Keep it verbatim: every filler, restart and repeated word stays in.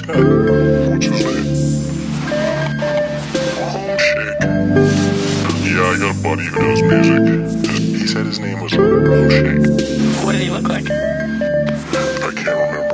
What's his name? Home Shake. Yeah, I got a buddy who does music. His, he said his name was Home Shake. What did he look like? I can't remember.